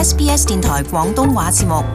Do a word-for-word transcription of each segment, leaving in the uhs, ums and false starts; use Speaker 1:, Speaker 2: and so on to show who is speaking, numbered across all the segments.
Speaker 1: S B S 電台廣東話節目。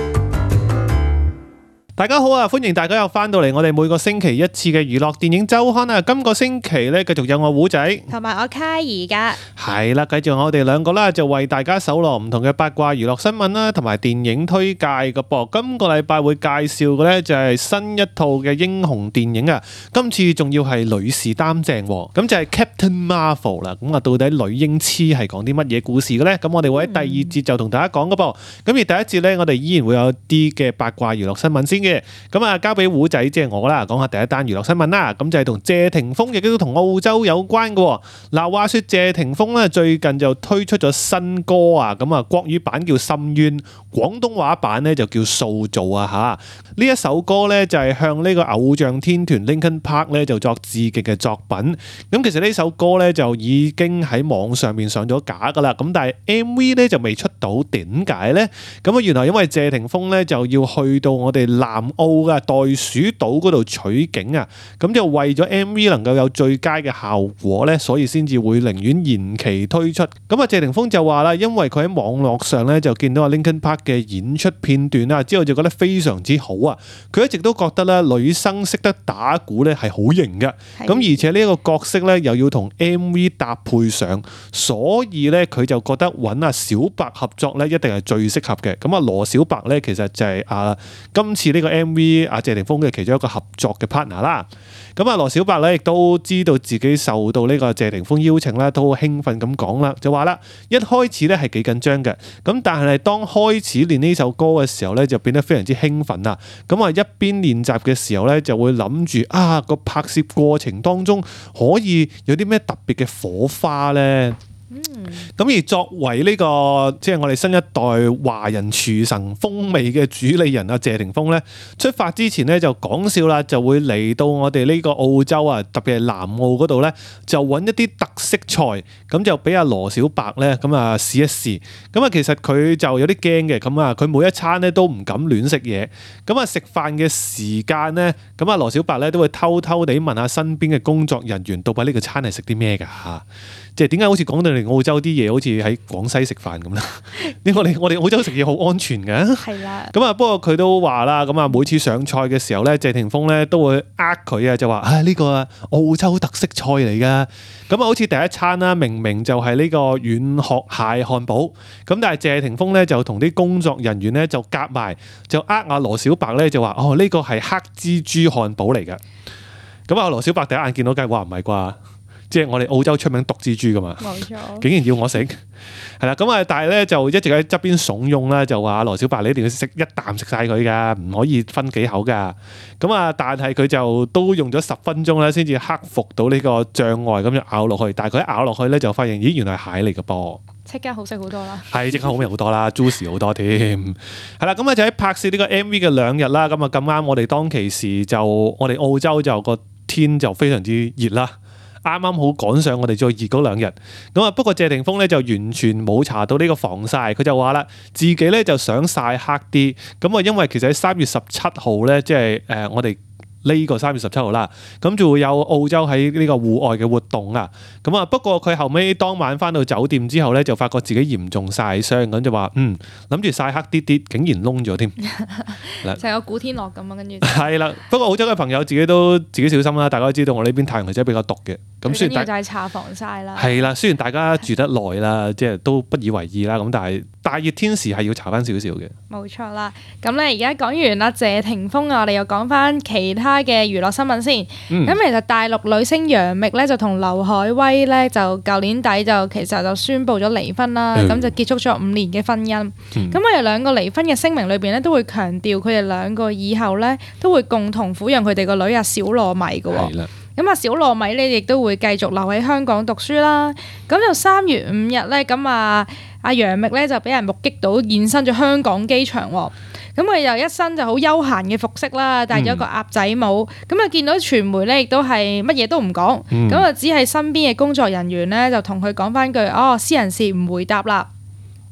Speaker 2: 大家好啊！歡迎大家又翻到嚟我哋每個星期一次嘅娛樂電影週刊啊！今個星期咧繼續有我胡仔
Speaker 3: 同埋我卡兒噶，
Speaker 2: 係啦，繼續我哋兩個啦，就為大家搜羅唔同嘅八卦娛樂新聞啦，同埋電影推介嘅噃。今個禮拜會介紹嘅咧就係新一套嘅英雄電影啊！今次仲要係女士擔正，咁就係 Captain Marvel 啦。咁啊，到底女英雌係講啲乜嘢故事嘅咧？咁我哋會喺第二節就同大家講嘅噃。咁而第一節咧，我哋依然會有啲嘅八卦娛樂新聞先嘅。咁啊，交俾胡仔即係我啦，講下第一單娛樂新聞啦。咁就係同謝霆鋒亦都同澳洲有關嘅。嗱，話說謝霆鋒咧最近就推出咗新歌啊，咁啊國語版叫《深淵》，廣東話版咧就叫《塑造》啊吓。呢一首歌咧就係向呢個偶像天團 Linkin Park 咧就作致敬嘅作品。咁其實呢首歌咧就已經喺網上面上咗架噶啦。咁但係 M V 咧就未出到，點解咧？咁啊原來因為謝霆鋒咧就要去到我哋南澳嘅袋鼠島嗰度取景啊，咁就為咗 M V 能夠有最佳嘅效果咧，所以先至會寧願延期推出。咁啊謝霆鋒就話啦，因為佢喺網絡上咧就見到阿 Linkin Park 嘅演出片段啦，之後就覺得非常之好啊。佢一直都覺得咧女生識得打鼓咧係好型嘅，咁而且呢一個角色咧又要同 M V 搭配上，所以咧佢就覺得揾阿小白合作咧一定係最適合嘅。咁啊羅小白咧其實就係啊今次呢個 M V 阿謝霆鋒嘅其中一個合作嘅 partner 啦。咁啊羅小白咧亦都知道自己受到呢個謝霆鋒邀請啦，都好興奮咁講啦，就話啦一開始咧係幾緊張嘅，咁但係當開始練呢首歌嘅時候咧就變得非常之興奮啦。咁啊一邊練習嘅時候咧就會諗住啊個拍攝過程當中可以有啲咩特別嘅火花咧。咁、嗯、而作為呢、這個即係、就是、我哋新一代華人廚神風味嘅主理人啊謝霆鋒咧，出發之前咧就講笑啦，就會嚟到我哋呢個澳洲啊，特別係南澳嗰度咧，就揾一啲特色菜，咁就俾阿羅小白咧咁啊試一試。咁啊其實佢就有啲驚嘅，咁啊佢每一餐咧都唔敢亂食嘢。咁啊食飯嘅時間咧，咁啊羅小白咧都會偷偷地問下身邊嘅工作人員，到底呢個餐係食啲咩㗎嚇？即係點解好似講到嚟澳洲啲嘢好似喺廣西食飯咁啦？呢我哋我哋澳洲食嘢好安全㗎。係啦。咁啊不過佢都話啦，咁啊每次上菜嘅時候咧，謝霆鋒咧都會呃佢啊，就話啊呢個澳洲特色菜嚟㗎。咁啊好似第一餐啦，明明就係呢個軟殼蟹漢堡，咁但係謝霆鋒咧就同啲工作人員咧就夾埋，就呃阿羅小白咧就話哦呢個係黑蜘蛛漢堡嚟㗎。咁啊羅小白第一眼見到梗係話唔係啩？即係我哋澳洲出名毒蜘蛛噶嘛，冇錯，竟然要我食，係啦，咁啊，但係咧就一直喺側邊慫恿啦，就話羅小白你一定要食一啖食晒佢噶，唔可以分幾口噶。咁啊，但係佢就都用咗十分鐘咧，先至克服到呢個障礙，咁就咬落去。但係佢一咬落去咧，就發現咦原來係蟹嚟嘅噃，
Speaker 3: 即刻好食好多啦，
Speaker 2: 係即刻好味好多啦，juicy 好多添。係啦，咁啊就喺拍攝呢個 M V 嘅兩日啦，咁啊咁啱我哋當其時就我哋澳洲就個天就非常之熱啦。啱啱好趕上我哋最熱嗰兩日，咁啊不過謝霆鋒咧就完全冇搽到呢個防曬，佢就話啦自己咧就想曬黑啲，咁啊因為其實喺三月十七號咧，即係誒我哋呢個三月十七號啦，咁就會有澳洲喺呢個戶外嘅活動啊，咁啊不過佢後尾當晚翻到酒店之後咧，就發覺自己嚴重曬傷，咁就話嗯諗住曬黑啲啲，竟然燶咗添，
Speaker 3: 成個古天樂咁啊，跟住
Speaker 2: 係啦，不過澳洲嘅朋友自己都自己小心啦，大家都知道我呢邊太陽係真係比較毒嘅。咁雖然
Speaker 3: 就係搽防曬啦，
Speaker 2: 係啦，雖然大家住得耐啦，即係都不以為意啦，咁但係大熱天時係要搽翻少少嘅。
Speaker 3: 冇錯啦，咁咧而家講完啦謝霆鋒啊，我哋又講翻其他嘅娛樂新聞先。咁、嗯、其實大陸女星楊冪咧就同劉愷威咧就舊年底就其實就宣布咗離婚啦，咁、嗯、就結束咗五年嘅婚姻。咁佢哋兩個離婚嘅聲明裏邊咧都會強調佢哋兩個以後咧都會共同撫養佢哋個女啊小糯米嘅喎。咁啊，小糯米咧亦都會繼續留喺香港讀書啦。咁就三月五日咧，咁啊，阿楊冪咧就俾人目擊到現身咗香港機場喎。咁佢又一身就好休閒嘅服飾啦，戴咗個鴨仔帽。咁啊、嗯，見到傳媒咧，亦都係乜嘢都唔講。咁啊、嗯，只係身邊嘅工作人員咧就同佢講翻句：哦，私人事唔回答啦。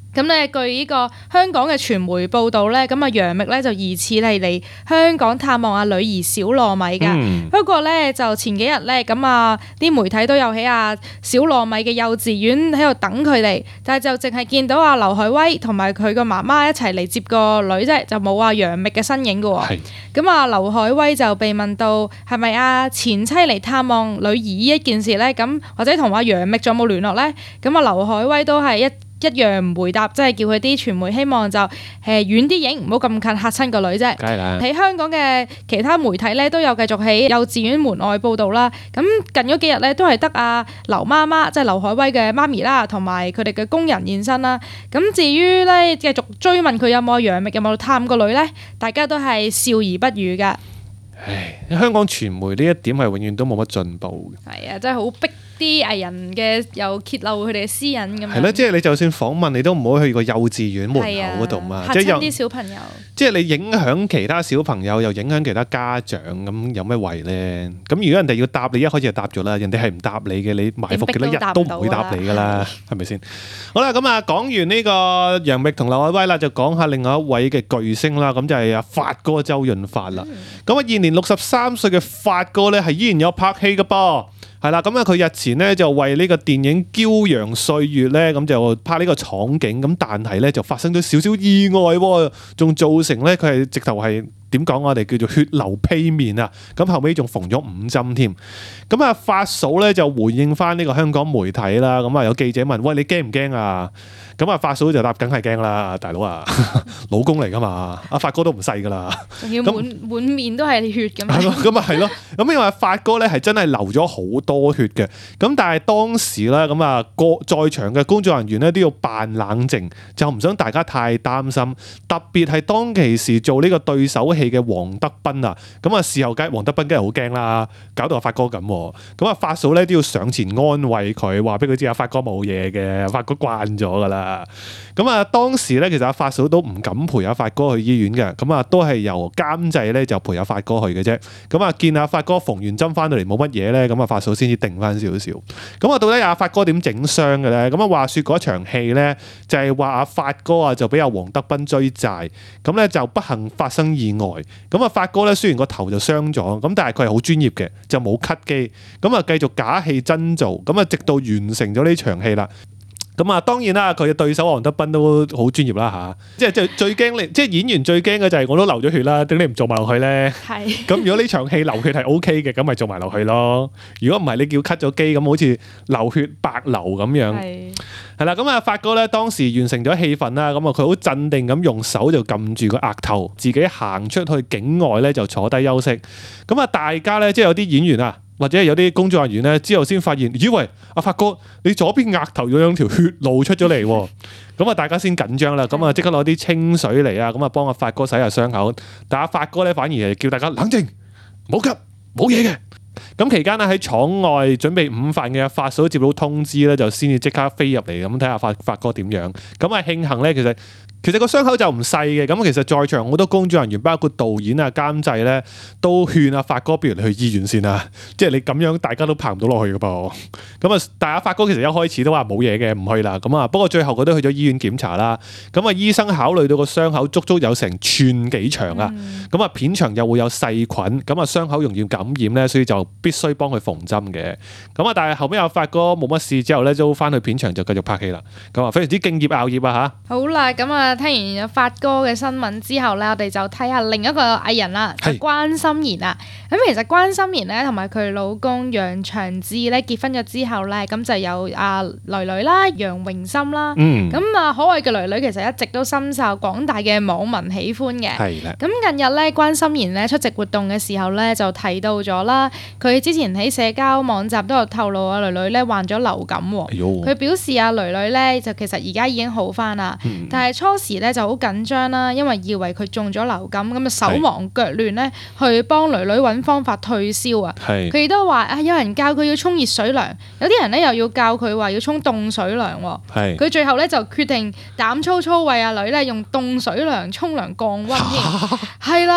Speaker 3: 咁咧，據呢個香港嘅傳媒報道咧，咁啊楊冪咧就疑似係嚟香港探望阿女兒小糯米㗎。嗯、不過咧就前幾日咧，咁啊啲媒體都有喺阿小糯米嘅幼稚園喺度等佢哋，但係就淨係見到阿劉愷威同埋佢個媽媽一齊嚟接個女啫，就冇阿楊冪嘅身影㗎喎。咁啊是，劉愷威就被問到係咪阿前妻嚟探望女兒呢一件事咧？咁或者同阿楊冪仲有冇聯絡咧？咁啊，劉愷威都係一一樣唔回答，即係叫佢啲傳媒希望就誒遠啲影，唔好咁近嚇親個女啫。梗係啦。喺香港嘅其他媒體咧都有繼續喺幼稚園門外報導啦。咁近嗰幾日咧都係得阿劉媽媽，即係劉愷威嘅媽咪啦，同埋佢哋嘅工人現身啦。咁至於咧繼續追問佢有冇楊冪有冇探個女咧，大家都係笑而不語㗎。
Speaker 2: 唉，香港傳媒呢一點係永遠都冇乜進步嘅。係
Speaker 3: 啊，真係好逼啲藝人嘅，又揭露佢哋嘅私隱咁樣。
Speaker 2: 係咯，即係你就算訪問，你都唔好去個幼稚園門口嗰度嘛，
Speaker 3: 嚇親啲小朋友。
Speaker 2: 即係你影響其他小朋友，又影響其他家長，咁有咩謂咧？咁如果人哋要答你，一開始就答咗啦，人哋係唔答你嘅，你埋伏幾多日都唔會答你噶啦，係咪先？好啦，咁啊講完呢個楊冪同劉愷威啦，就講下另外一位嘅巨星啦，咁就係阿發哥周潤發啦。咁啊現年六十三歲嘅發哥咧，係依然有拍戲嘅噃。係啦，咁啊佢日前咧就為呢個電影《驕陽歲月》咧，咁就拍呢個廠景，咁但係咧就發生咗少少意外喎，仲造成咧佢係直頭係點講，我哋叫做血流披面啊！咁後尾仲縫咗五針添。咁啊發嫂咧就回應翻呢個香港媒體啦，咁啊有記者問：喂，你驚唔驚啊？咁啊發嫂就答：梗係驚啦，大佬啊，老公嚟噶嘛，阿發哥都唔細噶啦，
Speaker 3: 仲要滿滿面都係血咁。
Speaker 2: 係咯，咁啊係咯，咁因為發哥咧係真係流咗好多血嘅，咁但係當時咧咁啊個在場嘅工作人員咧都要扮冷靜，就唔想大家太擔心，特別係當其時做呢個對手戲嘅黃德斌啊，咁啊事後梗係黃德斌梗係好驚啦，搞到阿發哥咁，咁啊發嫂咧都要上前安慰佢，話俾佢知阿發哥冇嘢嘅，發哥慣咗噶啦。咁啊，當時咧，其實阿發嫂都唔敢陪阿發哥去醫院嘅，咁啊，都係由監製咧就陪阿發哥去嘅啫。咁啊，見阿發哥縫完針翻到嚟冇乜嘢咧，咁啊，發嫂先至定翻少少。咁啊，到底阿發哥點整傷嘅咧？咁啊，話說嗰場戲咧，就係話阿發哥啊，就俾阿黃德斌追債，咁咧就不幸發生意外。咁啊，發哥咧雖然個頭就傷咗，咁但係佢係好專業嘅，就冇 cut 機，咁啊繼續假戲真做，咁啊直到完成咗呢場戲啦。咁啊，當然啦，佢嘅對手黃德斌都好專業啦嚇，即係最最驚你，即係演員最驚嘅就係我都流咗血啦，點解你唔做埋落去咧？係。咁如果呢場戲流血係 O K 嘅，咁咪做埋落去咯。如果唔係，你叫 cut 咗機，咁好似流血白流咁樣。係。係啦，咁啊，發哥咧當時完成咗戲份啦，咁啊佢好鎮定咁用手就撳住個額頭，自己行出去境外咧就坐低休息。咁啊，大家咧即係有啲演員啊，或者係有啲工作人員咧，之後先發現，咦喂，阿發哥，你左邊額頭有兩條血路出咗嚟喎，咁啊大家先緊張啦，咁啊即刻攞啲清水嚟啊，咁啊幫阿發哥洗下傷口，但阿發哥咧反而係叫大家冷靜，冇急，冇嘢嘅。咁期間咧喺廠外準備午飯嘅發嫂接到通知咧，就先至即刻飛入嚟咁睇下發發哥點樣。咁啊慶幸咧，其實其實個傷口就唔細嘅。咁其實在場好多工作人員，包括導演啊、監製咧，都勸阿發哥不如你去醫院先啦。即係你咁樣大家都拍唔到落去嘅噃。咁啊，但係阿發哥其實一開始都話冇嘢嘅，唔去啦。咁啊，不過最後佢都去咗醫院檢查啦。咁啊，醫生考慮到個傷口足足有成寸幾長啊。咁啊、嗯，片場又會有細菌，咁啊傷口容易感染咧，所以就必須幫佢縫針嘅。咁啊，但係後尾阿發哥冇乜事之後咧，都翻去片場就繼續拍戲啦。咁啊，非常之敬業熬業啊吓。好啦，
Speaker 3: 咁啊。聽完有發哥嘅新聞之後咧，我哋就睇下另一個藝人啦，是關心妍啊。咁其實關心妍咧同埋佢老公楊長志咧結婚咗之後咧，咁就有阿女女啦，楊詠琛啦。咁啊、嗯、可愛嘅女女其實一直都深受廣大嘅網民喜歡嘅。係啦的。咁近日咧，關心妍咧出席活動嘅時候咧，就提到咗啦，佢之前喺社交網站都有透露阿女女咧患咗流感喎。佢、哎、呦表示阿女女咧就其實而家已經好返啦，嗯、但係初時咧就好緊張啦，因為以為佢中咗流感，咁啊手忙腳亂咧去幫女女揾方法退燒啊。佢亦都話啊，有人教佢要沖熱水涼，有啲人咧又要教佢話要沖凍水涼。佢是最後咧就決定膽粗粗為阿女咧用凍水涼沖涼降溫添。係啦，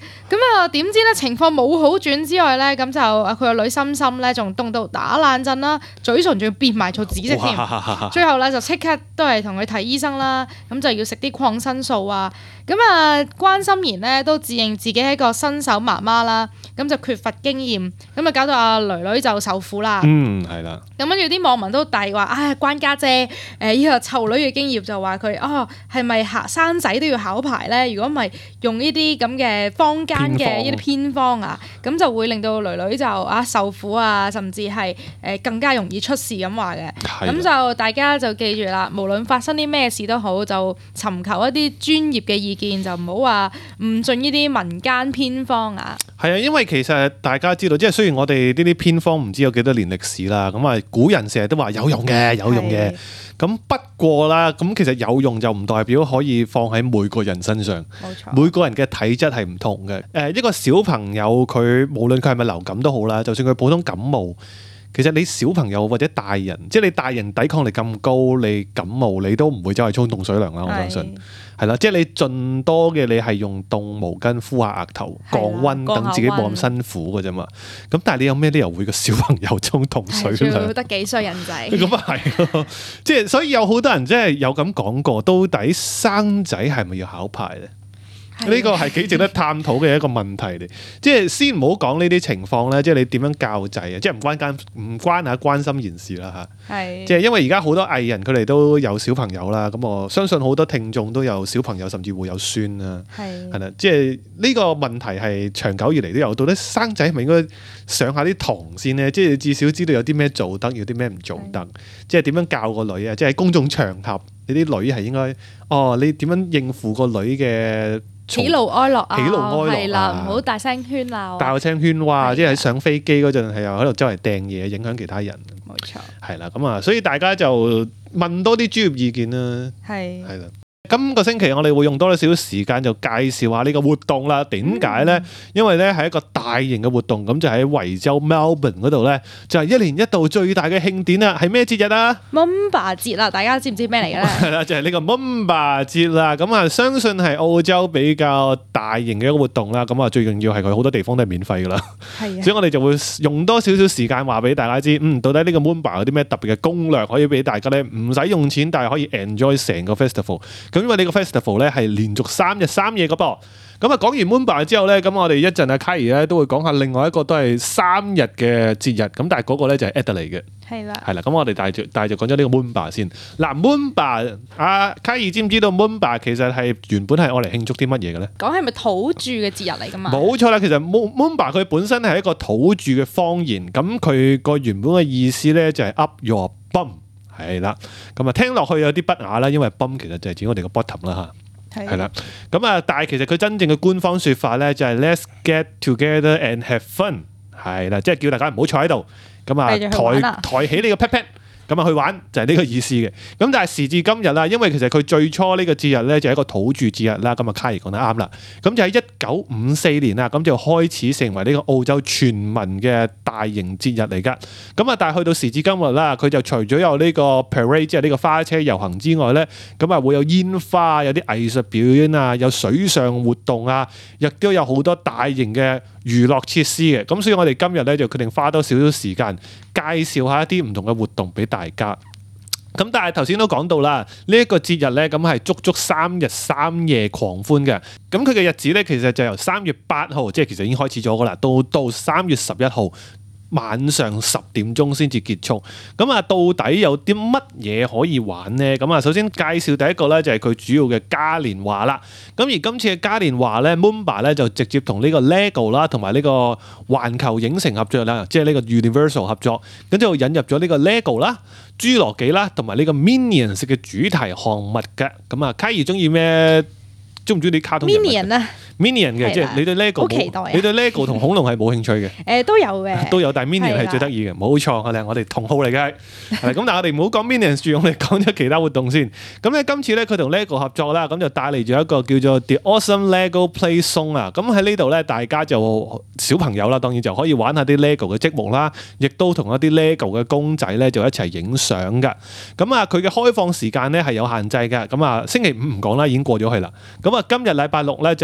Speaker 3: 咁啊，點知咧情況冇好轉之外咧，咁就佢個女心心咧仲凍到打冷震啦，嘴唇仲要變埋做紫色添。最後咧就即刻都係同佢睇醫生啦，咁就要食啲抗生素啊。咁啊，關心妍咧都自認自己係一個新手媽媽啦，咁就缺乏經驗，咁啊搞到阿囡囡就受苦啦。
Speaker 2: 嗯，係啦。
Speaker 3: 咁跟住啲網民都大話，唉、哎，關家姐，誒呢個湊女嘅經驗就話佢哦，係咪考生仔都要考牌咧？如果唔係用呢啲咁嘅坊間嘅呢啲偏方啊，咁就會令到囡囡就啊受苦啊，甚至係誒更加容易出事咁話嘅。咁的就大家就記住啦，無論發生啲咩事都好，就尋求一啲專業嘅意見，就唔好話誤信呢啲民間偏方啊。
Speaker 2: 係啊，因為其實大家知道，即係雖然我哋呢啲偏方唔知有幾多年歷史啦，咁啊古人成日都話有用嘅，有用嘅。咁的不過啦，咁其實有用就唔代表可以放喺每個人身上。冇錯，每個人嘅體質係唔同嘅。誒，一個小朋友佢無論佢係咪流感都好啦，就算佢普通感冒，其實你小朋友或者大人，即係你大人抵抗力咁高，你感冒你都唔會走去沖凍水涼啦。我相信係啦，即係你盡多嘅你係用凍毛巾敷下額頭降溫，等自己冇咁辛苦嘅啫嘛。咁但係你有咩理由會個小朋友沖凍水涼？仲要得幾歲人仔？咁啊係咯，即係所以有好多人即係有咁講過，到底生仔係咪要考牌咧？呢個係幾值得探討嘅一個問題嚟，即係先唔好講呢啲情況咧，即係你點樣教仔啊？即係唔關間唔關下關心妍事啦嚇。係。即係因為而家好多藝人佢哋都有小朋友啦，咁我相信好多聽眾都有小朋友，甚至會有孫啦。係。係啦，即係呢個問題係長久以嚟都有，到底生仔係咪應該上下啲堂先咧？即係至少知道有啲咩做得，有啲咩唔做得，即係點樣教個女啊？即係喺公眾場合，你啲女係應該哦，你點樣應付個女嘅？
Speaker 3: 喜怒哀樂啊，
Speaker 2: 喜怒哀樂
Speaker 3: 係啦，唔好大聲喧鬧，
Speaker 2: 大聲喧嘩，即係上飛機嗰陣係又喺度周圍掟嘢，影響其他人。
Speaker 3: 冇錯，
Speaker 2: 係啦，咁啊，所以大家就問多啲專業意見啦。係係啦。今個星期我哋會用多少少時間就介紹下呢個活動啦。點解咧？因為咧係一個大型嘅活動，咁就喺維州 Melbourne 嗰度咧，就係一年一度最大嘅慶典啦。係咩節日啊？Mumba 節啦，大家知唔知咩嚟嘅咧？係啦，就係呢個 Mumba 節啦。咁啊，相信係澳洲比較大型嘅一個活動啦。咁啊，最重要係佢好多地方都係免費噶啦。係啊。所以我哋就會用多少少時間話俾大家知，嗯，到底呢個 Mumba 有啲咩特別嘅攻略可以俾大家咧，唔使用錢，但係可以 enjoy 成個 festival。咁因為呢個 festival 咧係連續三日三夜嘅噃，咁啊講完 Mumba 之後咧，咁我哋一陣阿 Kylie 咧都會講下另外一個都係三日嘅節日，咁但係嗰個咧就係 Adelaide 嘅，係啦，係啦，咁我哋帶住帶住講咗呢個 Mumba 先。嗱 Mumba， 阿 Kylie 知唔知道 Mumba 其實係原本係愛嚟慶祝啲乜嘢嘅咧？講係咪土著嘅節日嚟㗎嘛？冇錯啦，其實 Mumba 佢本身係一個土著嘅方言，咁佢個原本嘅意思咧就係 Up your bum。係啦，咁啊聽落去有啲不雅啦，因為 bum 其實就係指我哋個 bottom 啦嚇，係啦，咁啊但係其實佢真正嘅官方説法咧就係 Let's get together and have fun，係啦，即係叫大家唔好坐喺度，咁啊抬抬起你個 pat pat，咁啊去玩就係呢個意思嘅。咁但係時至今日啦，因為其實佢最初呢個節日咧就係一個土著節日啦，咁啊 Kylie 講得啱啦。咁就喺一九五四年啦，咁就開始成為呢個澳洲全民嘅大型節日嚟㗎。咁啊，但係去到時至今日啦，佢就除咗有呢個 parade 即係呢個花車遊行之外咧，咁啊會有煙花、有啲藝術表演啊、有水上活動啊，亦都有好多大型嘅娛樂設施嘅。咁所以我哋今日咧就決定花多少少時間介紹下一啲唔同嘅活動俾大家。咁但係頭先都講到啦，呢一個節日咧咁係足足三日三夜狂歡嘅。咁佢嘅日子咧其實就由三月八號，即係其實已經開始咗噶啦，到到三月十一號晚上十點鐘先至結束。咁啊，到底有啲乜嘢可以玩呢？咁啊，首先介紹第一個咧就係佢主要嘅嘉年華啦。咁而今次嘅嘉年華咧 Mumba 咧就直接同呢個 LEGO 啦，同埋呢個環球影城合作啦，即係呢個 Universal 合作，咁就引入咗呢個 LEGO 啦、侏羅紀啦，同埋呢個 Minions 嘅主題項目嘅。咁啊，Kylie中意咩？中唔中意啲卡通人物 Minion 啊 Minion 嘅，即係你對 LEGO 好期待啊，你對 LEGO 同恐龍係冇興趣嘅？誒都有嘅，都有，但係 Minion 係最得意嘅，冇錯，我哋我哋同好嚟嘅。係咁，但係我哋唔好講 Minions 住，我哋講咗其他活動先。咁咧今次咧佢同 LEGO 合作啦，咁就帶嚟咗一個叫做 The Awesome LEGO Play Zone 啊。咁喺呢度咧，大家就小朋友啦，當然就可以玩下啲 LEGO 嘅積木啦，亦都同一啲 LEGO 嘅公仔咧就一齊影相㗎。咁啊，佢嘅開放時間咧係有限制嘅。咁啊，星期五唔講啦，已經過咗去啦。咁啊，今日禮拜六咧就係朝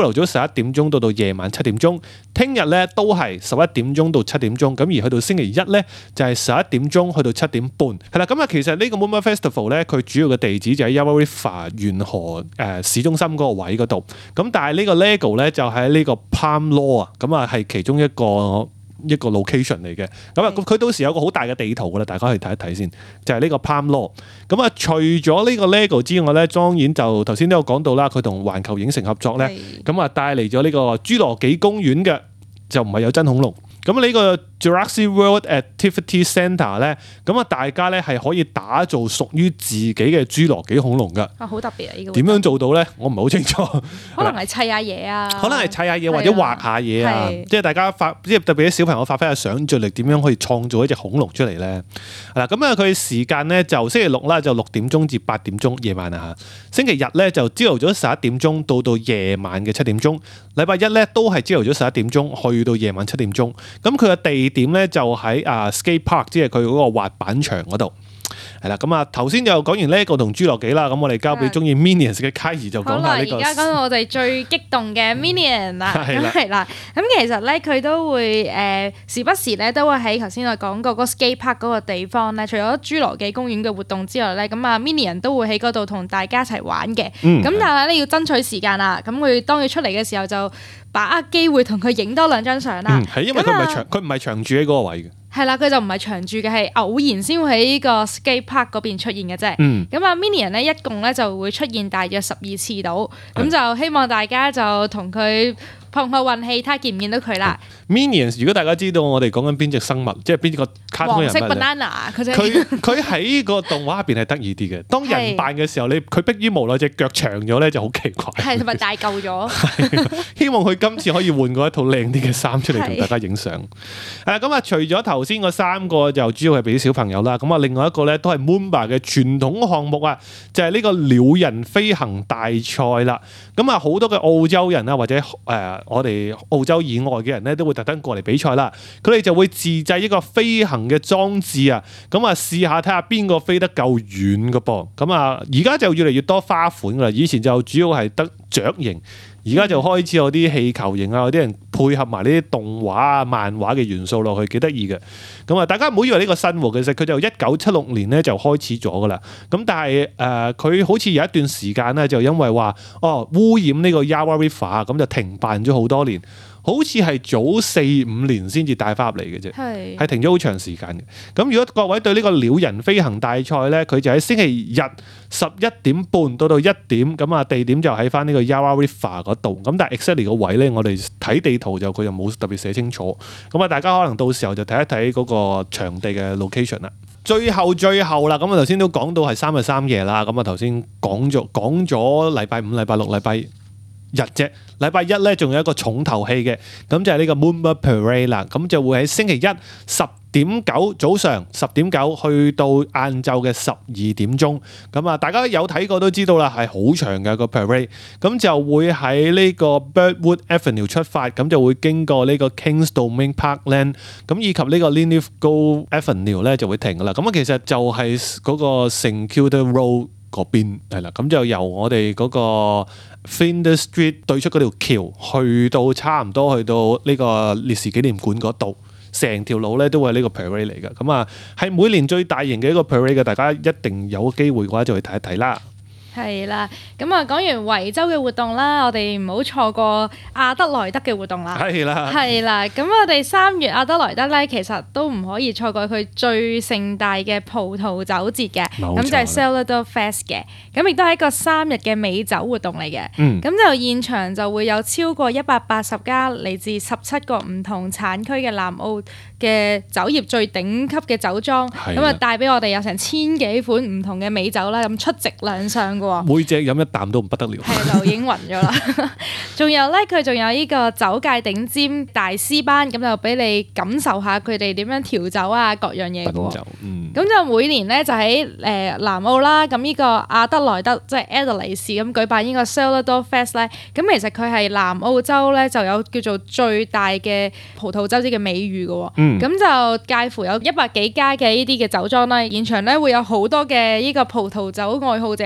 Speaker 2: 朝頭早十一點鐘到到夜晚七點鐘。聽日咧都係十一點鐘到七點鐘，咁而去到星期一咧就係十一點鐘去到七點半。係啦，咁啊其實呢個 Moonbird Festival 咧，佢主要嘅地址就喺 Yarra River 沿河誒市中心嗰個位嗰度。咁但係呢個 Lego 咧就喺呢個 Palm Law 啊，咁啊係其中一個一個 location 嚟嘅。咁啊佢到時有個好大嘅地圖噶啦，大家可以睇一睇先。就係呢個 Palm Law。咁啊除咗呢個 Lego 之外咧，當然就頭先都有講到啦，佢同環球影城合作咧，咁啊帶嚟咗呢個侏羅紀公園嘅。就唔係有真恐龍，咁呢個 Jurassic World Activity Centre 咧，咁啊大家咧係可以打造屬於自己嘅侏羅紀恐龍噶。啊，好特別啊！呢個點樣做到咧？我唔係好清楚。可能係砌下嘢啊，可能係砌下嘢或者畫下嘢啊，即係大家發，即係特別啲小朋友發揮下想像力，點樣可以創造一隻恐龍出嚟咧？係啦，咁啊佢時間咧就星期六啦，就六點鐘至八點鐘夜晚啊嚇。星期日咧就朝頭早十一點鐘到到夜晚嘅七點鐘。禮拜一咧都係朝頭早十一點鐘去到夜晚七點鐘。咁佢嘅地點咧就喺啊 skate park，即係佢嗰個滑板場嗰度。係啦，咁啊頭先就講完呢個同侏羅紀啦，咁我哋交俾中意 Minions 嘅卡兒就講下呢個。好啦，而家講到我哋最激動嘅 Minion 啦，咁係啦，咁其實咧佢都會誒、呃、時不時咧都會喺頭先我講過嗰個 skate park 嗰個地方咧，除咗侏羅紀公園嘅活動之外咧，咁啊 Minion 都會喺嗰度同大家一齊玩嘅。咁、嗯、但係咧要爭取時間啦，咁佢當佢出嚟嘅時候就把握機會同佢影多兩張相啦。嗯，係因為佢唔係長，佢唔係長住喺嗰個位嘅。係啦，佢就唔係長住嘅，係偶然先會喺呢個 skate park 嗰邊出現嘅啫。咁啊、嗯、Minion 咧一共咧就會出現大約十二次到，咁就希望大家就同佢碰下運氣，睇下見唔見到佢啦。Minions 如果大家知道我哋講緊邊隻生物，即係邊個卡通人物咧？黃色 banana 佢佢喺個動畫入邊係得意啲嘅。當人扮嘅時候，你佢迫於無奈隻腳長咗咧，就好奇怪。係同埋大嚿咗。希望佢今次可以換過一套靚啲嘅衫出嚟同大家影相。係咁啊，除咗頭先嗰三個就主要係俾啲小朋友啦。咁啊，另外一個咧都係 Moomba 嘅傳統項目啊，就係、是、呢個鳥人飛行大賽啦。咁啊，好多嘅澳洲人啊，或者誒、呃、我哋澳洲以外嘅人咧，都會特登過嚟比賽啦。佢哋就會自製一個飛行嘅裝置啊，咁啊試下睇下邊個飛得夠遠嘅噃。咁啊，而家就越嚟越多花款噶啦。以前就主要係得雀型。而家就開始有啲氣球型啊，有啲人配合埋呢啲動畫啊、漫畫嘅元素落去，幾得意嘅。咁啊，大家唔好以為呢個新喎，其實佢就一九七六年咧就開始咗噶啦。咁但係誒，佢、呃、好似有一段時間咧，就因為話哦污染呢個 Yarra River，咁就停辦咗好多年。好似係早四五年先至帶翻入嚟嘅啫，係係停咗好長時間嘅。咁如果各位對呢個鳥人飛行大賽咧，佢就喺星期日十一點半到到一點，咁啊地點就喺翻呢個 Yarra River 嗰度。咁但係 exactly 個位咧，我哋睇地圖就佢就冇特別寫清楚。咁啊，大家可能到時候就睇一睇嗰個場地嘅 location 啦。最後最後啦，咁啊頭先都講到係三日三夜啦。咁啊頭先講咗講咗禮拜五、禮拜六、禮拜日啫，禮拜一咧仲有一個重頭戲嘅，咁就係呢個 Moomba Parade 啦，咁就會喺星期一十點九早上十點九去到晏晝嘅十二點鐘，咁啊大家有睇過都知道啦，係好長嘅個 parade，咁就會喺呢個 Birdwood Avenue 出發，咁就會經過呢個 Kings Domain Parkland，咁以及呢個 Lithgow Avenue 咧就會停噶啦，咁啊其實就係嗰個 Saint Kilda Road嗰邊係啦，咁就由我哋嗰個 Flinders Street 對出嗰條橋，去到差唔多去到呢個烈士紀念館嗰度，成條路咧都係呢個 parade 嚟嘅。咁啊，係每年最大型嘅一個 parade 嘅，大家一定有機會嘅話就去睇一睇啦。係啦，咁啊講完維州嘅活動啦，我哋唔好錯過亞德萊德嘅活動啦。係啦，係啦，咁我哋三月亞德萊德咧，其實都唔可以錯過佢最盛大嘅葡萄酒節嘅，咁就係 Cellar Fest 嘅，咁亦都係一個三日嘅美酒活動嚟嘅。咁、嗯、就現場就會有超過一百八十家嚟自十七個唔同產區嘅南澳嘅酒業最頂級嘅酒莊，咁啊帶俾我哋有成千幾款唔同嘅美酒啦，咁出席亮相。每隻飲一啖都唔不得了，係就已經暈咗啦。仲有咧，佢仲有呢個酒界頂尖大師班，咁就俾你感受下佢哋點樣調酒啊，各樣嘢嘅喎。咁、嗯、就每年咧就喺誒、呃、南澳啦，咁呢個亞德萊德即係 Adelaide 市咁舉辦呢個 Cellar Door Fest 咧，咁其實佢係南澳洲咧就有叫做最大嘅葡萄酒節嘅美譽嘅喎。咁、嗯、就介乎有一百幾家嘅呢啲嘅酒莊啦，現場咧會有好多嘅呢個葡萄酒愛好者參與。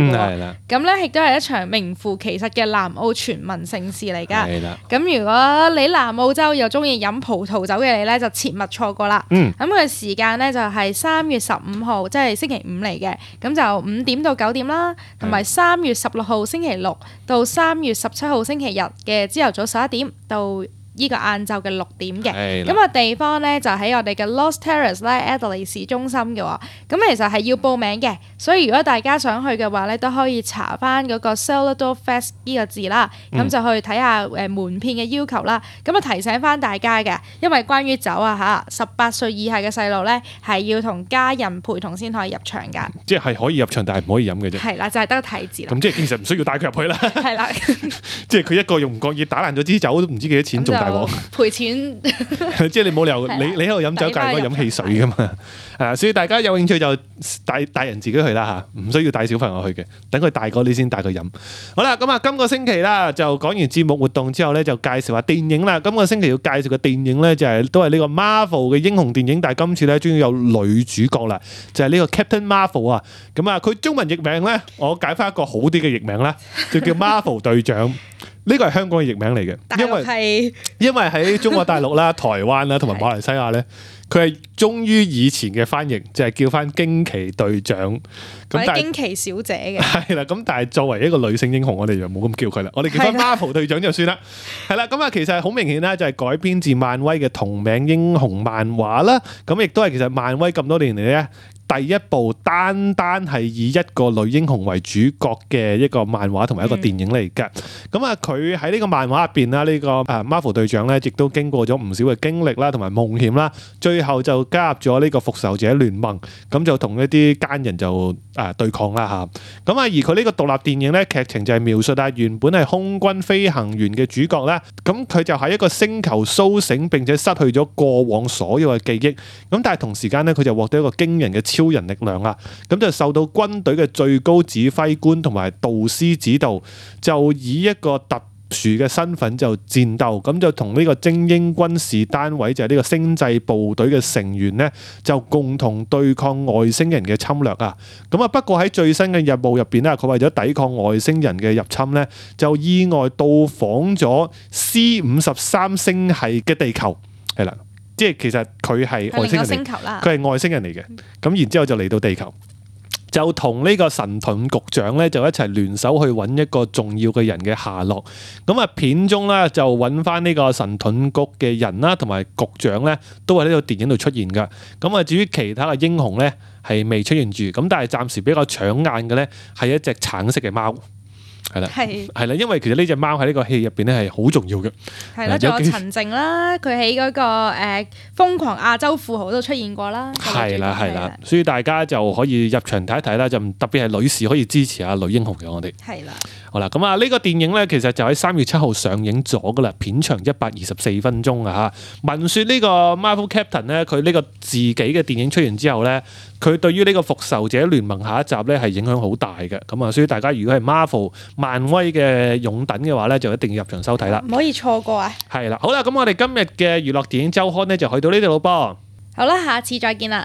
Speaker 3: 嘅喎。
Speaker 2: 係啦。
Speaker 3: 咁咧亦都係一場名副其實嘅南澳全民盛事嚟㗎。
Speaker 2: 係啦。
Speaker 3: 咁如果你南澳洲又中意飲葡萄酒嘅你咧，就切勿錯過啦。
Speaker 2: 嗯。
Speaker 3: 咁佢時間咧就係三月十五號，即係星期五嚟嘅。咁就五點到九點啦，同埋三月十六號星期六到三月十七號星期日嘅朝頭早十一點到呢個晏晝嘅六點嘅。咁個地方咧就喺我哋嘅 Lost Terrace 咧 Adelaide 市中心嘅喎。咁其實係要報名嘅，所以如果大家想去嘅話咧，都可以查翻嗰個 Cellar Fest 呢個字啦，咁、嗯、就去睇下誒門票嘅要求啦。咁啊提醒翻大家嘅，因為關於酒啊嚇，十八歲以下嘅細路咧係要同家人陪同先可以入場㗎。即係可以入場，但係唔可以飲嘅啫。係啦，就係、是、得個睇字啦。咁即係其實唔需要帶佢入去啦。係啦，即係佢一個用唔覺意打爛咗支酒都唔知幾多錢，仲大鑊賠錢。即係你冇理由你你喺度飲酒，梗係應該飲汽水㗎嘛。係啊，所以大家有興趣就帶帶人自己去啦嚇，唔需要帶小朋友去嘅。等佢大個你先帶佢飲。好啦，咁啊，今個星期啦就講完節目活動之後咧，就介紹下電影啦。今個星期要介紹嘅電影咧就係、是、都係呢個 Marvel 嘅英雄電影，但係今次咧終於有女主角啦，就係、是、呢個 Captain Marvel 啊。咁啊，佢中文譯名咧，我解翻一個好啲嘅譯名啦，就叫 Marvel 隊長。呢個係香港嘅譯名嚟嘅，因為因為喺中國大陸啦、台灣啦同埋馬來西亞咧，佢係忠於以前嘅翻譯，就係、是、叫翻驚奇隊長，咁但係驚奇小姐嘅係啦。咁但係作為一個女性英雄，我哋就冇咁叫佢啦，我哋叫翻 Marvel 隊長就算啦。係啦，咁啊，其實好明顯啦，就係改編自漫威嘅同名英雄漫畫啦。咁亦都係其實漫威咁多年嚟咧，第一部單單係以一個女英雄為主角嘅一個漫畫同埋一個電影嚟㗎。咁啊、嗯，佢喺呢個漫畫入邊啦，呢、呢個啊 Marvel 隊長咧，亦都經過咗唔少嘅經歷啦，同埋夢險啦，最後就加入咗呢個復仇者聯盟，咁就同一啲奸人就啊對抗啦嚇。咁啊，而佢呢個獨立電影咧，劇情就係描述啊原本係空軍飛行員嘅主角咧，咁佢就喺一個星球甦醒並且失去咗過往所有嘅記憶，咁但係同時間咧，佢就獲得一個驚人嘅超超人力量啊，咁就受到軍隊嘅最高指揮官同埋導師指導，就以一個特殊嘅身份就戰鬥，咁就同呢個精英軍事單位就係呢個星際部隊嘅成員呢，就共同對抗外星人嘅侵略啊！咁啊，不過喺最新嘅任務入邊咧，佢為咗抵抗外星人嘅入侵呢，就意外到訪咗 C 五十三星系嘅地球，係啦。即係其實佢係外星人嚟，佢係外星人嚟嘅。咁、嗯、然之後就嚟到地球，就同呢個神盾局長咧就一齊聯手去揾一個重要嘅人嘅下落。咁啊片中咧就揾翻呢個神盾局嘅人啦，同埋局長咧都喺呢個電影度出現噶。咁啊至於其他嘅英雄咧係未出現住，咁但係暫時比較搶眼嘅咧係一隻橙色嘅貓。係啦，係係啦，因為其實呢隻貓喺呢個戲入邊咧係好重要嘅。係啦，仲有陳靜啦，佢喺嗰個誒瘋狂亞洲富豪都出現過啦。係啦係啦，所以大家就可以入場睇一睇啦，就特別係女士可以支持下女英雄嘅我哋。係啦，好啦，咁啊呢個電影咧其實就喺三月七號上映咗噶啦，片長一百二十四分鐘啊嚇。聞說呢個 Marvel Captain 咧，佢呢個自己嘅電影出完之後咧，佢對於呢個復仇者聯盟下一集咧係影響好大嘅。咁啊，所以大家如果係 Marvel漫威嘅擁躉嘅話咧，就一定要入場收睇啦，唔可以錯過啊！係啦，好啦，咁我哋今日嘅娛樂電影週刊咧就去到呢度咯噃。好啦，下次再見啦！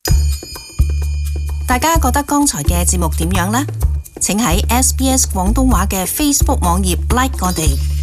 Speaker 1: 大家覺得剛才嘅節目點樣呢？請喺 S B S 廣東話嘅 Facebook 網頁 like 我哋。